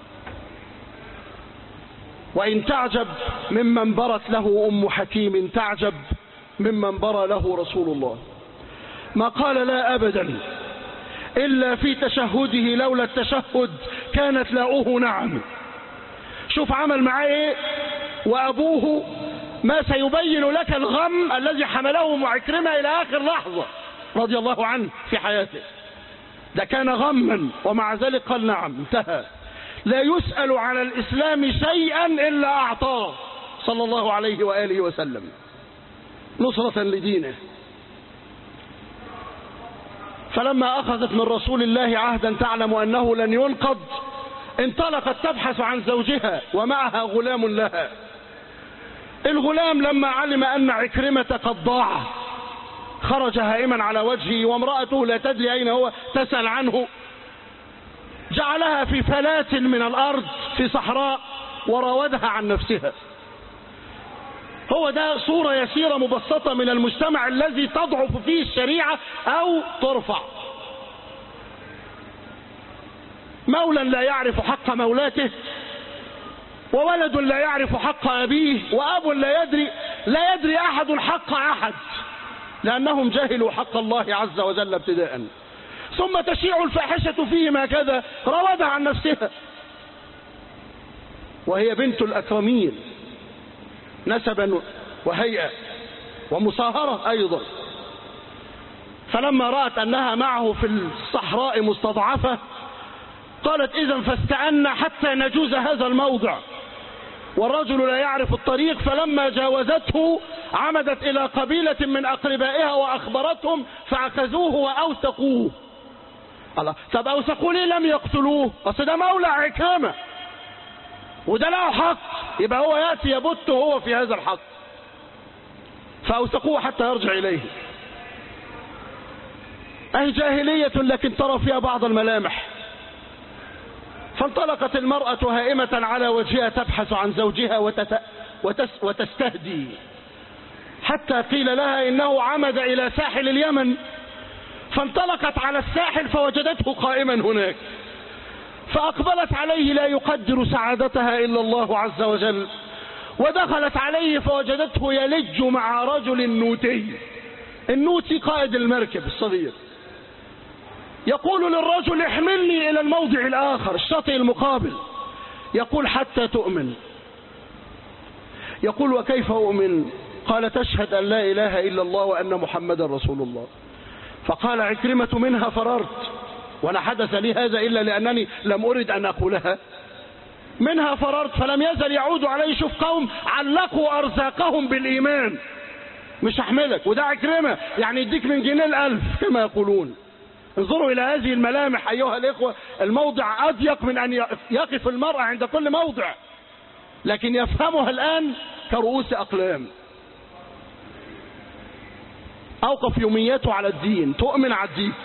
Speaker 1: وإن تعجب ممن برت له أم حكيم تعجب ممن برى له رسول الله. ما قال لا أبدا إلا في تشهده، لولا التشهد كانت لاؤه نعم. شوف عمل معاه ايه، وأبوه ما سيبين لك الغم الذي حمله ام عكرمة إلى آخر لحظة رضي الله عنه في حياته. ده كان غما ومع ذلك قال نعم، انتهى. لا يسأل على الإسلام شيئا إلا أعطاه صلى الله عليه وآله وسلم نصرة لدينه. فلما أخذت من رسول الله عهدا تعلم أنه لن ينقض، انطلقت تبحث عن زوجها ومعها غلام لها. الغلام لما علم أن عكرمة قد ضاع خرج هائما على وجهه، وامرأته لا تدري أين هو تسأل عنه. جعلها في فلاة من الأرض في صحراء وراودها عن نفسها. هو ده صورة يسيرة مبسطة من المجتمع الذي تضعف فيه الشريعة أو ترفع. مولى لا يعرف حق مولاته، وولد لا يعرف حق أبيه، وأب لا يدري أحد حق أحد، لأنهم جهلوا حق الله عز وجل ابتداء. ثم تشيع الفاحشة فيهم هكذا، راودها عن نفسها وهي بنت الأكرمين نسبا وهيئة ومصاهرة أيضا. فلما رأت أنها معه في الصحراء مستضعفة قالت: إذن فاستأنا حتى نجوز هذا الموضع. والرجل لا يعرف الطريق، فلما جاوزته عمدت إلى قبيلة من أقربائها وأخبرتهم فأخذوه وأوثقوه. الله، طب أوثقوا ليه لم يقتلوه؟ أصل ده مولى عكرمة وده له حق، يبقى هو يأتي يبت هو في هذا الحق. فأوثقوه حتى يرجع إليه. أي جاهلية لكن ترى فيها بعض الملامح. فانطلقت المرأة هائمة على وجهها تبحث عن زوجها وتستهدي، حتى قيل لها إنه عمد إلى ساحل اليمن. فانطلقت على الساحل فوجدته قائما هناك، فأقبلت عليه لا يقدر سعادتها إلا الله عز وجل، ودخلت عليه فوجدته يلج مع رجل نوتي. النوتي قائد المركب الصغير. يقول للرجل: احملني إلى الموضع الآخر الشاطئ المقابل. يقول: حتى تؤمن. يقول: وكيف أؤمن؟ قال: تشهد أن لا إله إلا الله وأن محمدا رسول الله. فقال عكرمة: منها فررت، ولا حدث لي هذا إلا لأنني لم أرد أن أقولها. منها فررت. فلم يزل يعود عليه. شوف قوم علقوا أرزاقهم بالإيمان. مش أحملك، وده عكرمة يعني يديك من جنيه الألف كما يقولون. انظروا إلى هذه الملامح أيها الإخوة. الموضع أضيق من أن يقف المرأة عند كل موضع، لكن يفهمها الآن كرؤوس أقلام. أوقف يومياته على الدين، تؤمن على الدين.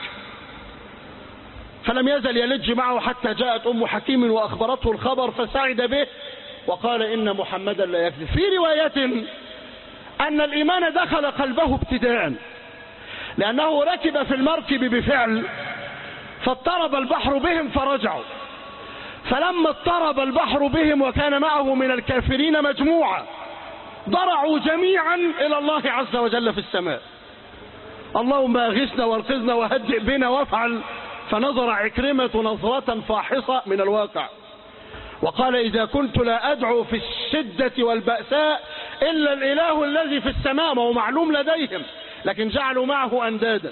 Speaker 1: فلم يزل يلج معه حتى جاءت أم حكيم وأخبرته الخبر فسعد به وقال: إن محمدا لا يكذب. في رواية أن الإيمان دخل قلبه ابتداء، لأنه ركب في المركب بفعل فاضطرب البحر بهم فرجعوا. فلما اضطرب البحر بهم وكان معه من الكافرين مجموعة ضرعوا جميعا إلى الله عز وجل في السماء: اللهم أغثنا وانقذنا وهدئ بنا وافعل. فنظر عكرمة نظرة فاحصة من الواقع وقال: إذا كنت لا أدعو في الشدة والبأساء إلا الإله الذي في السماء. ما هو معلوم لديهم، لكن جعلوا معه أندادا.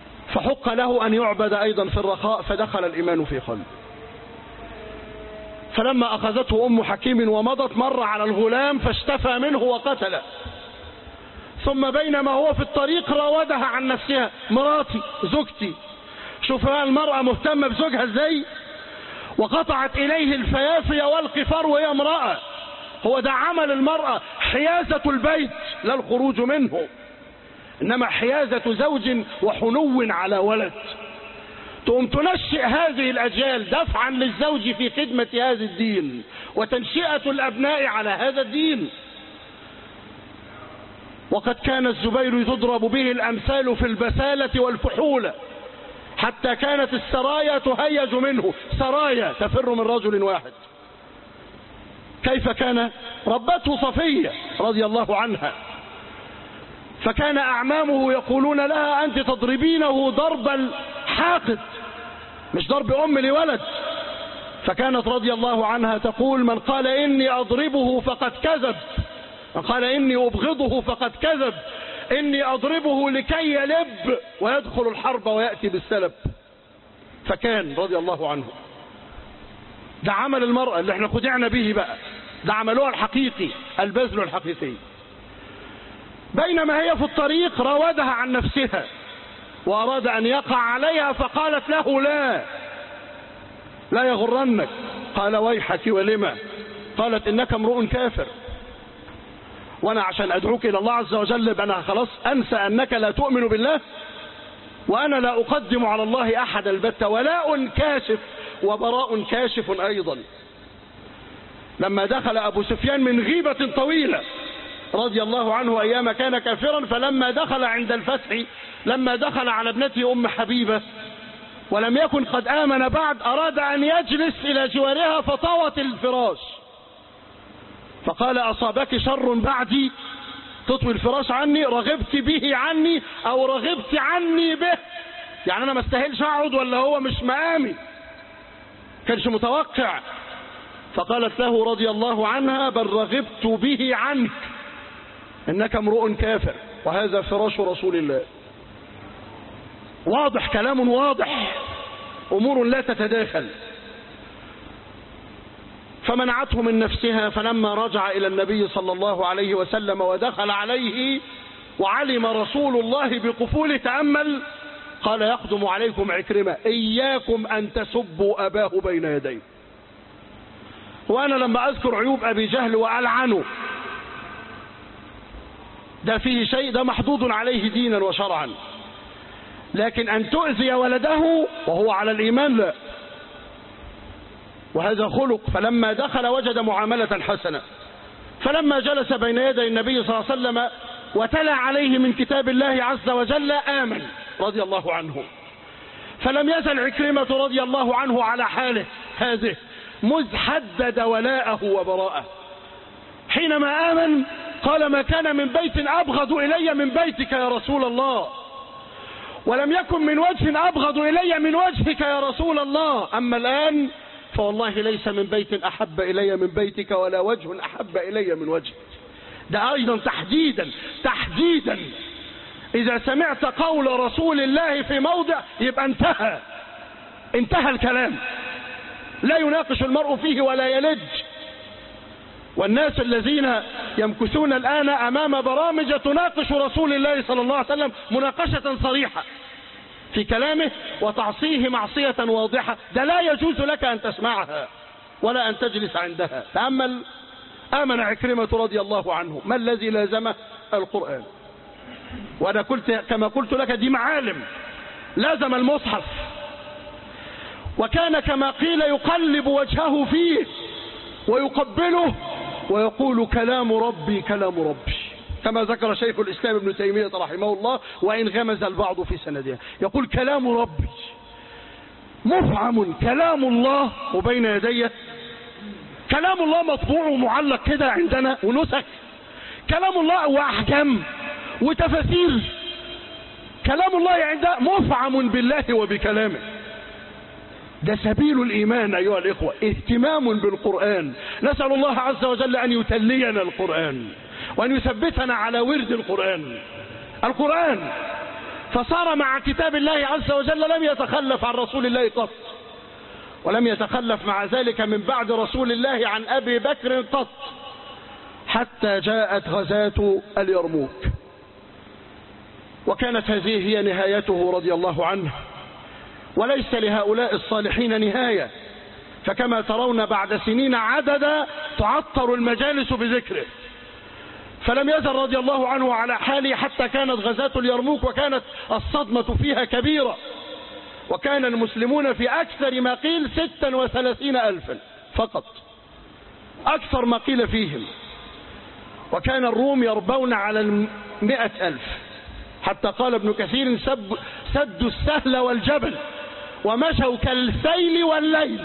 Speaker 1: فحق له أن يعبد أيضا في الرخاء، فدخل الإيمان في قلبه. فلما أخذته أم حكيم ومضت مر على الغلام فاشتفى منه وقتله. ثم بينما هو في الطريق راودها عن نفسها: مراتي، زوجتي. شوف المرأة مهتمة بزوجها ازاي، وقطعت إليه الفيافي والقفار وهي امرأة. هو ده عمل المرأة، حيازة البيت لا الخروج منه، إنما حيازة زوج وحنو على ولد. تقوم تنشئ هذه الأجيال دفعا للزوج في خدمة هذا الدين وتنشئة الأبناء على هذا الدين. وقد كان الزبير تضرب به الأمثال في البسالة والفحولة، حتى كانت السرايا تهيج منه، سرايا تفر من رجل واحد. كيف كان؟ ربته صفية رضي الله عنها، فكان أعمامه يقولون لها: أنت تضربينه ضرب الحاقد، مش ضرب أم لولد. فكانت رضي الله عنها تقول: من قال إني أضربه فقد كذب، من قال إني أبغضه فقد كذب، إني أضربه لكي يلب ويدخل الحرب ويأتي بالسلب. فكان رضي الله عنه. ده عمل المرأة اللي احنا خدعنا به بقى، ده عملوها الحقيقي، البذل الحقيقي. بينما هي في الطريق راودها عن نفسها وأراد أن يقع عليها، فقالت له: لا يغرنك. قال: ويحك ولما؟ قالت: إنك امرؤ كافر، وأنا عشان أدعوك إلى الله عز وجل أنا خلاص أنسى أنك لا تؤمن بالله، وأنا لا أقدم على الله أحد البتة، ولاء كاشف وبراء كاشف أيضا. لما دخل أبو سفيان من غيبة طويلة رضي الله عنه أيام كان كافرا، فلما دخل عند الفتح، لما دخل على ابنته أم حبيبة ولم يكن قد آمن بعد، أراد أن يجلس إلى جوارها فطوت الفراش، فقال: أصابك شر بعدي؟ تطوي الفراش عني؟ رغبت به عني أو رغبت عني به؟ يعني أنا ما استاهلش أقعد ولا هو مش مقامي؟ كانش متوقع. فقالت له رضي الله عنها: بل رغبت به عنك، إنك امرؤ كافر وهذا فراش رسول الله. واضح، كلام واضح، أمور لا تتداخل. فمنعته من نفسها. فلما رجع إلى النبي صلى الله عليه وسلم ودخل عليه وعلم رسول الله بقفول تأمل، قال: يقدم عليكم عكرمة، إياكم أن تسبوا أباه بين يديه. وأنا لما أذكر عيوب أبي جهل وألعنه، ده فيه شيء، ده محظوظ عليه دينا وشرعا، لكن أن تؤذي ولده وهو على الإيمان لا، وهذا خلق. فلما دخل وجد معاملة حسنة، فلما جلس بين يدي النبي صلى الله عليه وسلم وتلا عليه من كتاب الله عز وجل آمن رضي الله عنه. فلم يزل عكرمة رضي الله عنه على حاله هذه مذ حدد ولاءه وبراءه. حينما آمن قال: ما كان من بيت أبغض إلي من بيتك يا رسول الله، ولم يكن من وجه أبغض إلي من وجهك يا رسول الله، أما الآن فوالله ليس من بيت أحب إلي من بيتك ولا وجه أحب إلي من وجهك. ده أيضا تحديدا إذا سمعت قول رسول الله في موضع يبقى انتهى الكلام، لا يناقش المرء فيه ولا يلج. والناس الذين يمكثون الآن أمام برامج تناقش رسول الله صلى الله عليه وسلم مناقشة صريحة في كلامه وتعصيه معصية واضحة، ده لا يجوز لك أن تسمعها ولا أن تجلس عندها. تأمل، آمن عكرمة رضي الله عنه، ما الذي لازمه؟ القرآن. وأنا كما قلت لك دي معالم. لازم المصحف، وكان كما قيل يقلب وجهه فيه ويقبله ويقول: كلام ربي كلام ربي، كما ذكر شيخ الإسلام ابن تيمية رحمه الله، وإن غمز البعض في سندها. يقول: كلام ربي مفعم، كلام الله وبين يديه كلام الله مطبوع ومعلق كده عندنا ونسخ، كلام الله وأحكام وتفاسير، كلام الله عنده مفعم بالله وبكلامه. ده سبيل الإيمان أيها الإخوة، اهتمام بالقرآن. نسأل الله عز وجل أن يتلينا القرآن وأن يثبتنا على ورد القرآن. فصار مع كتاب الله عز وجل لم يتخلف عن رسول الله قط، ولم يتخلف مع ذلك من بعد رسول الله عن أبي بكر قط، حتى جاءت غزاة اليرموك، وكانت هذه هي نهايته رضي الله عنه. وليس لهؤلاء الصالحين نهاية، فكما ترون بعد سنين عددا تعطر المجالس بذكره، فلم يزل رضي الله عنه على حاله حتى كانت غزاة اليرموك، وكانت الصدمة فيها كبيرة، وكان المسلمون في أكثر ما قيل 36,000 فقط، أكثر ما قيل فيهم، وكان الروم يربون على 100,000، حتى قال ابن كثير سدوا السهل والجبل ومشوا كالسيل والليل،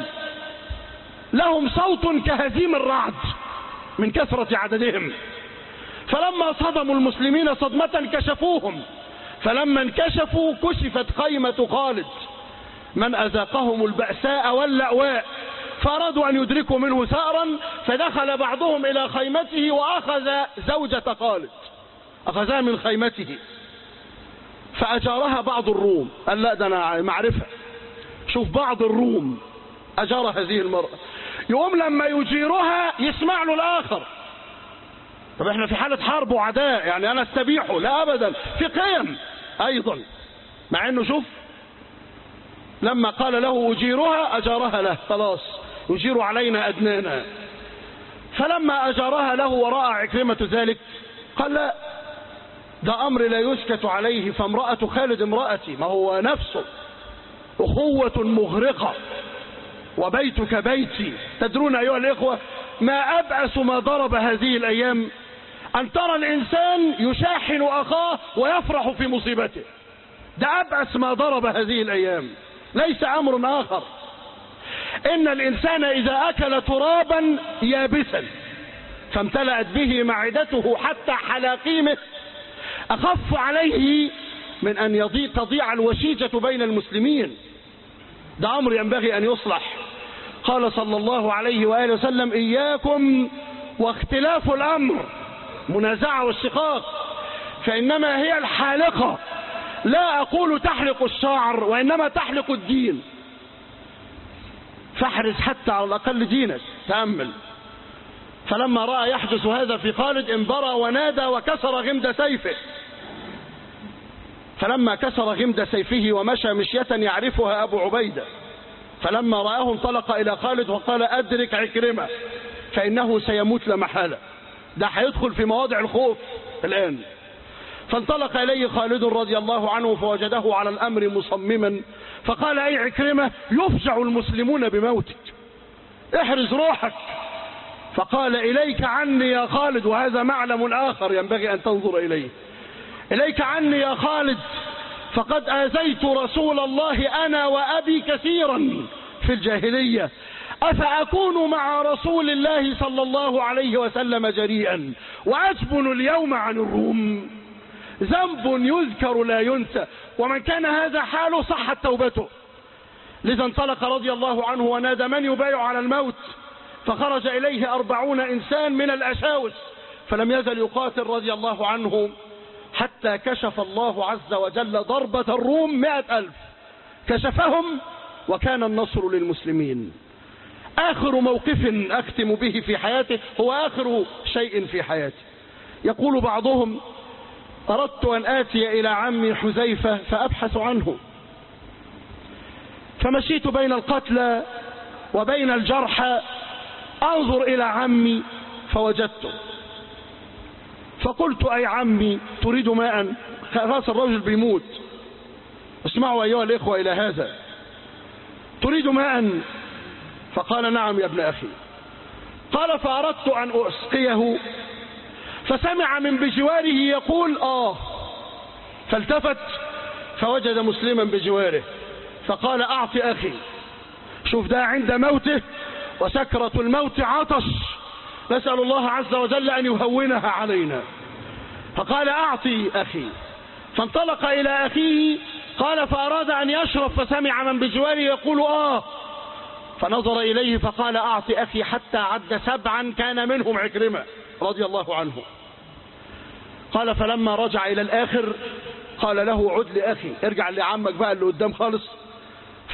Speaker 1: لهم صوت كهزيم الرعد من كثرة عددهم. فلما صدموا المسلمين صدمة كشفوهم، فلما انكشفوا كشفت خيمة خالد من أذاقهم البأساء واللأواء، فأرادوا أن يدركوا منه ثأرا، فدخل بعضهم إلى خيمته وأخذ زوجة خالد، أخذها من خيمته فأجارها بعض الروم. قال لا ده أنا معرفة، شوف بعض الروم أجار هذه المرأة، يقوم لما يجيرها يسمع له الآخر. طب احنا في حالة حرب وعداء، يعني أنا استبيحه؟ لا أبدا، في قيم أيضا، مع أنه شوف لما قال له أجيرها أجارها له، خلاص يجير علينا أدنانا. فلما أجارها له ورأى عكرمة ذلك قال لا، ده أمر لا يسكت عليه، فامرأة خالد امرأتي، ما هو نفسه، أخوة مغرقة وبيتك بيتي. تدرون أيها الإخوة ما أبأس ما ضرب هذه الأيام أن ترى الإنسان يشاحن أخاه ويفرح في مصيبته، ده أبأس ما ضرب هذه الأيام، ليس أمر آخر. إن الإنسان إذا أكل ترابا يابسا فامتلأت به معدته حتى حلاقيمه أخف عليه من أن تضيع الوشيجة بين المسلمين، ده أمر ينبغي أن يصلح. قال صلى الله عليه وآله وسلم إياكم واختلاف الأمر، منازعة والشقاق، فإنما هي الحالقة، لا أقول تحلق الشعر وإنما تحلق الدين، فاحرص حتى على الأقل دينك، تأمل. فلما رأى يحدث هذا في خالد انبرى ونادى وكسر غمد سيفه، فلما كسر غمد سيفه ومشى مشية يعرفها أبو عبيدة، فلما رآه انطلق إلى خالد وقال أدرك عكرمة فإنه سيموت لا محالة، ده هيدخل في مواضع الخوف الآن. فانطلق إليه خالد رضي الله عنه فوجده على الأمر مصمما، فقال أي عكرمة يفجع المسلمون بموتك، احرز روحك. فقال إليك عني يا خالد، وهذا معلم آخر ينبغي أن تنظر إليه، إليك عني يا خالد، فقد آذيت رسول الله أنا وأبي كثيرا في الجاهلية، أفأكون مع رسول الله صلى الله عليه وسلم جريئا وأجبن اليوم عن الروم؟ ذنب يذكر لا ينسى، ومن كان هذا حاله صحت توبته. لذا انطلق رضي الله عنه ونادى من يبايع على الموت، فخرج إليه 40 إنسان من الأشاوس، فلم يزل يقاتل رضي الله عنه حتى كشف الله عز وجل ضربة الروم 100,000، كشفهم وكان النصر للمسلمين. آخر موقف أختم به في حياته هو آخر شيء في حياته. يقول بعضهم أردت أن آتي إلى عمي حذيفة فأبحث عنه، فمشيت بين القتلى وبين الجرحى أنظر إلى عمي فوجدته، فقلت أي عمي تريد ماء؟ رأس الرجل بيموت، اسمعوا أيها الإخوة إلى هذا، تريد ماء؟ فقال نعم يا ابن أخي. قال فأردت أن أسقيه، فسمع من بجواره يقول فالتفت فوجد مسلما بجواره، فقال أعطي أخي. شوف ده عند موته وسكرة الموت عطش، نسأل الله عز وجل أن يهونها علينا، فقال أعطي أخي. فانطلق إلى أخيه، قال فأراد أن يشرب، فسمع من بجواره يقول فنظر إليه فقال أعطي أخي، حتى عد 7 كان منهم عكرمة رضي الله عنه. قال فلما رجع إلى الآخر قال له عد لأخي، ارجع لعمك بقى اللي قدام خالص.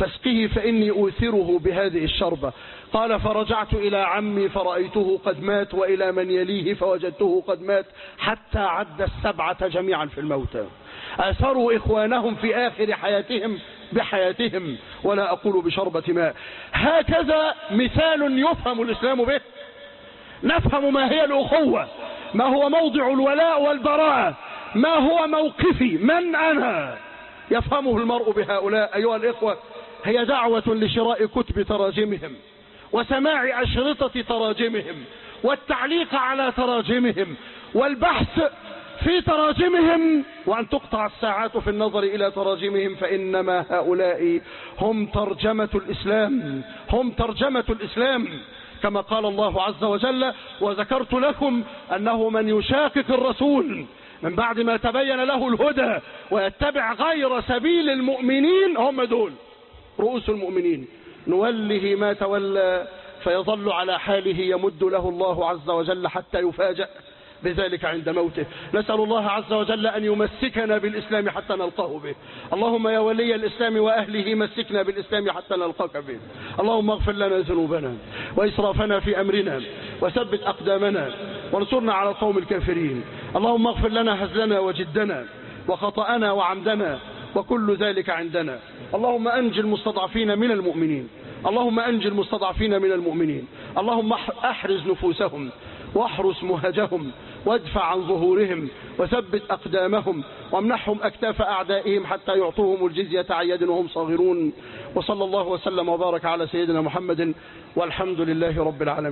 Speaker 1: فاسقه فإني أوثره بهذه الشربة. قال فرجعت إلى عمي فرأيته قد مات وإلى من يليه فوجدته قد مات حتى عد 7 جميعا في الموتى. آثروا إخوانهم في آخر حياتهم بحياتهم، ولا أقول بشربة ماء. هكذا مثال يفهم الإسلام به، نفهم ما هي الأخوة، ما هو موضع الولاء والبراء، ما هو موقفي، من أنا، يفهمه المرء بهؤلاء. أيها الإخوة، هي دعوة لشراء كتب تراجمهم وسماع أشرطة تراجمهم والتعليق على تراجمهم والبحث في تراجمهم، وأن تقطع الساعات في النظر إلى تراجمهم، فإنما هؤلاء هم ترجمة الإسلام، هم ترجمة الإسلام، كما قال الله عز وجل: وذكرت لكم أنه من يشاقق الرسول من بعد ما تبين له الهدى ويتبع غير سبيل المؤمنين، هم دول رؤوس المؤمنين، نوله ما تولى فيظل على حاله يمد له الله عز وجل حتى يفاجأ بذلك عند موته. نسأل الله عز وجل أن يمسكنا بالإسلام حتى نلقاه به. اللهم يا ولي الإسلام وأهله مسكنا بالإسلام حتى نلقاك به. اللهم اغفر لنا ذنوبنا وإسرافنا في أمرنا وثبت أقدامنا وانصرنا على القوم الكافرين. اللهم اغفر لنا هزلنا وجدنا وخطأنا وعمدنا وكل ذلك عندنا. اللهم أنجي المستضعفين من المؤمنين، اللهم أنجي المستضعفين من المؤمنين. اللهم أحرز نفوسهم واحرس مهجهم وادفع عن ظهورهم وثبت أقدامهم وامنحهم أكتاف أعدائهم حتى يعطوهم الجزية عن يد وهم صاغرون. وصلى الله وسلم وبارك على سيدنا محمد والحمد لله رب العالمين.